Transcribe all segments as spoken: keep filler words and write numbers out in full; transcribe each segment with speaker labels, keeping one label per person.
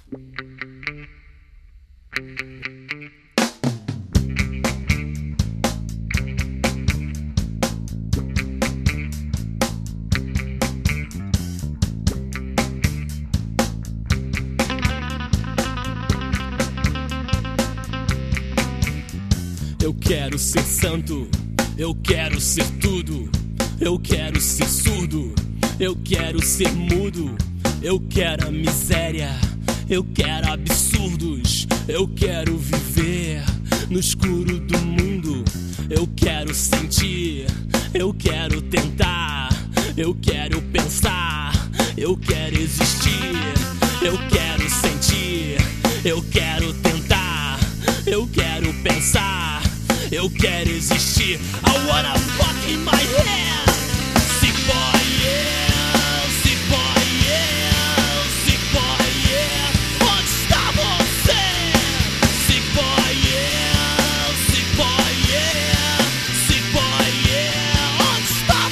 Speaker 1: Eu quero ser santo, eu quero ser tudo. Eu quero ser surdo, eu quero ser mudo. Eu quero a miséria, eu quero absurdos. Eu quero viver no escuro do mundo. Eu quero sentir, eu quero tentar. Eu quero pensar, eu quero existir. Eu quero sentir, eu quero tentar. Eu quero pensar, eu quero existir. I wanna fuck in my head. Sick boy, yeah. Sick boy, yeah. Sick boy, yeah. Onde está você? Sick boy, yeah. Sick boy, yeah. Sick boy, yeah. Onde está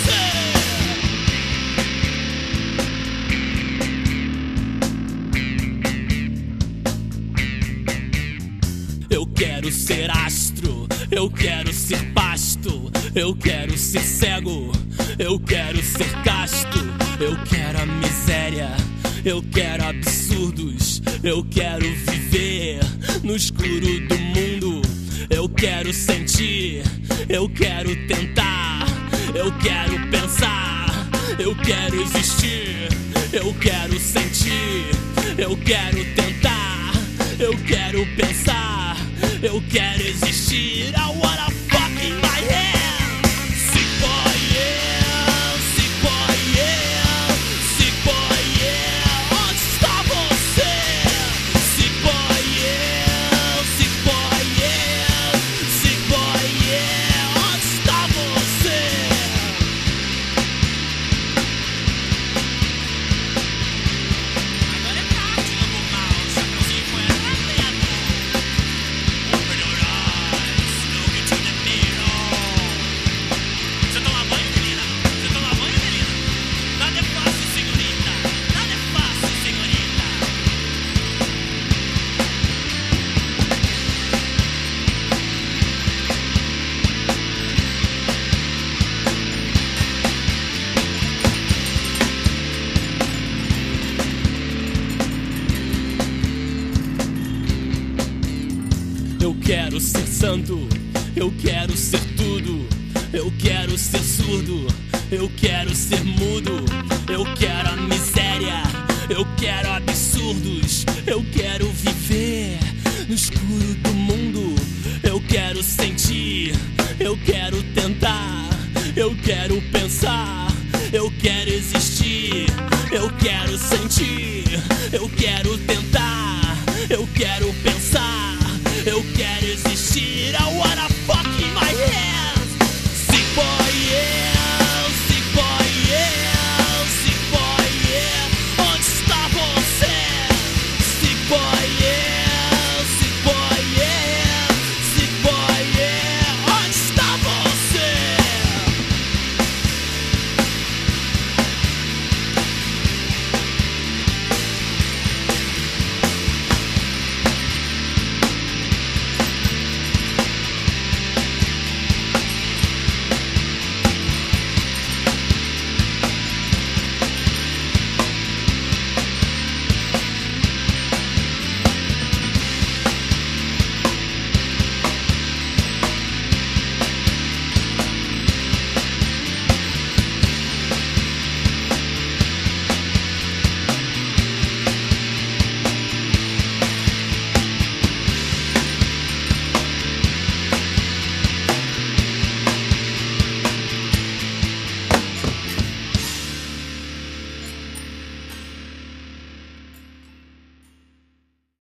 Speaker 1: você? Eu quero ser astro, eu quero ser pasto, eu quero ser cego, eu quero ser casto. Eu quero a miséria, eu quero absurdos. Eu quero viver no escuro do mundo. Eu quero sentir, eu quero tentar. Eu quero pensar, eu quero existir. Eu quero sentir, eu quero tentar. Eu quero pensar, eu quero existir. I wanna fuck in my head. Sick boy, yeah. Sick boy, yeah. Sick boy, yeah. Onde está você? Sick boy, yeah. Sick boy, yeah. Sick boy, yeah. Onde está você? Agora é tarde, lobo mal. Chapeuzinho foi atleta. Open your eyes, look into the mirror. Você toma banho, menina? Você toma banho, menina? Nada é fácil, senhorita. Nada é fácil, senhorita. Eu quero ser santo, eu quero ser tudo. Eu quero ser surdo, eu quero ser mudo. Eu quero a miséria, eu quero absurdos. Eu quero viver no escuro do mundo. Eu quero sentir, eu quero tentar. Eu quero pensar, eu quero existir. Eu quero sentir, eu quero